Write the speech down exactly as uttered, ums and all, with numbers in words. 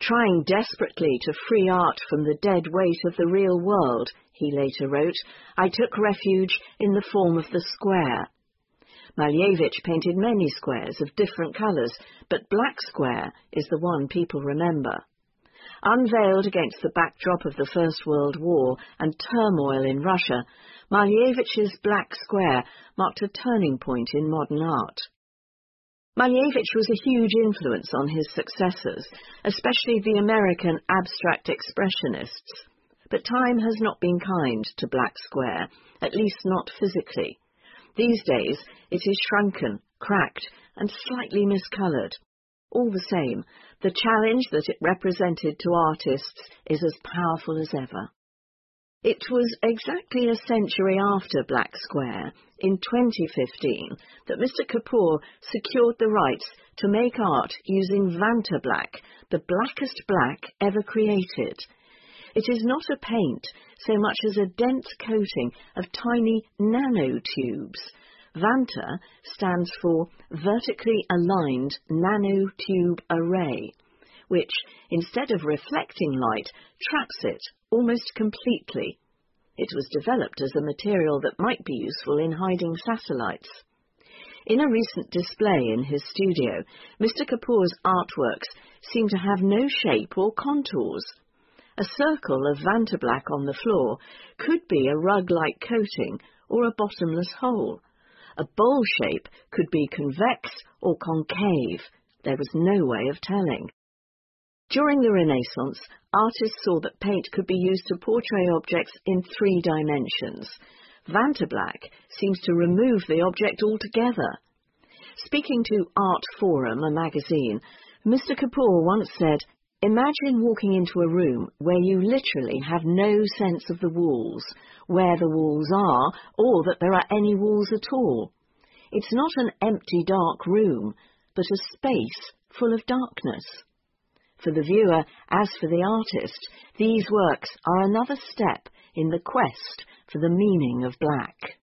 Trying desperately to free art from the dead weight of the real world, he later wrote, I took refuge in the form of the square. Malevich painted many squares of different colours, but Black Square is the one people remember. Unveiled against the backdrop of the First World War and turmoil in Russia, Malevich's Black Square marked a turning point in modern art. Malevich was a huge influence on his successors, especially the American abstract expressionists. But time has not been kind to Black Square, at least not physically. These days it is shrunken, cracked, and slightly miscoloured. All the same, the challenge that it represented to artists is as powerful as ever. It was exactly a century after Black Square, in twenty fifteen, that Mister Kapoor secured the rights to make art using Vantablack, the blackest black ever created. It is not a paint so much as a dense coating of tiny nanotubes. Vanta stands for Vertically Aligned Nanotube Array, which, instead of reflecting light, traps it almost completely. It was developed as a material that might be useful in hiding satellites. In a recent display in his studio, Mister Kapoor's artworks seem to have no shape or contours. A circle of Vantablack on the floor could be a rug-like coating or a bottomless hole. A bowl shape could be convex or concave. There was no way of telling. During the Renaissance, artists saw that paint could be used to portray objects in three dimensions. Vantablack seems to remove the object altogether. Speaking to Art Forum, a magazine, Mister Kapoor once said, "Imagine walking into a room where you literally have no sense of the walls, where the walls are, or that there are any walls at all. It's not an empty, dark room, but a space full of darkness." For the viewer, as for the artist, these works are another step in the quest for the meaning of black.